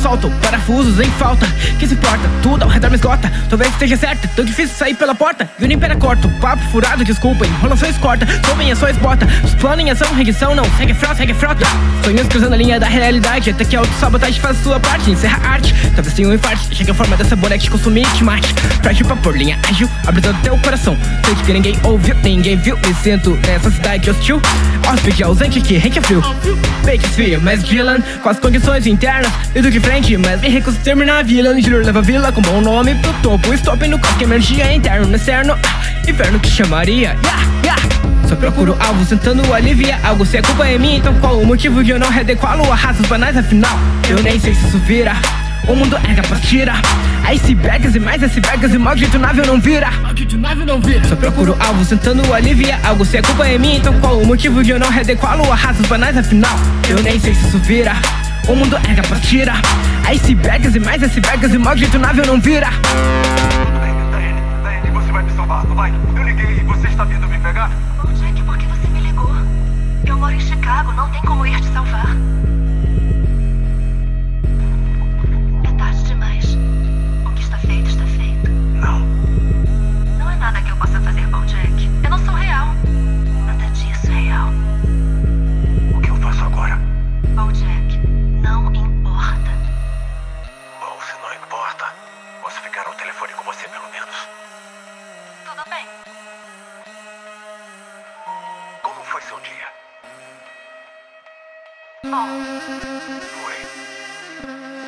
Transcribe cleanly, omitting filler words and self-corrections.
solto parafusos em falta. Que se importa, tudo ao redor me esgota. Talvez esteja certa, tão difícil sair pela porta. E o nem pera corto, papo furado, desculpa. Enrolações corta, tomem ações bota. Os planos em ação, rendição não. Segue a frota. Sonhos cruzando a linha da realidade. Até que a autossabotagem faz a sua parte. Encerra a arte, talvez tenha um infarte. Chega a forma dessa boneca te consumir e te mate. Frágil pra pôr linha ágil, abrindo teu coração. Sei que ninguém ouviu, ninguém viu. Me sinto nessa cidade hostil. Hóspede ausente que rente é frio. Shakespeare, mas Dylan, com as condições internas. Indo de frente, mas me recuso terminar a vila. Angelo leva a vila com bom nome pro topo. Stop no qualquer energia interno, no externo. Inferno que chamaria, Só procuro alvo, tentando aliviar algo. Se a culpa é minha, então qual o motivo de eu não redequalo a raças banais? Afinal, eu nem sei se isso vira. O mundo é capaz de tirar icebergs e mais icebergs. E maldito nave não vira. Só procuro alvo, tentando aliviar algo. Se a culpa é minha, então qual o motivo de eu não redequalo a raças banais? Afinal, eu nem sei se isso vira. O mundo é capaz de tirar icebergs e mais icebergs. E maldito nave não vira. Daiane, você vai me salvar, não vai? Eu liguei e você está vindo me pegar? Ô Jack, por que você me ligou? Eu moro em Chicago, não tem como ir te salvar. É tarde demais. O que está feito, está feito. Não. Não é nada que eu possa fazer, Jack. Eu não sou real. Nada disso é real. O que eu faço agora? Jack, não importa. Bom, se não importa, posso ficar ao telefone com você pelo menos. Tudo bem. Como foi seu dia? Bom, Foi.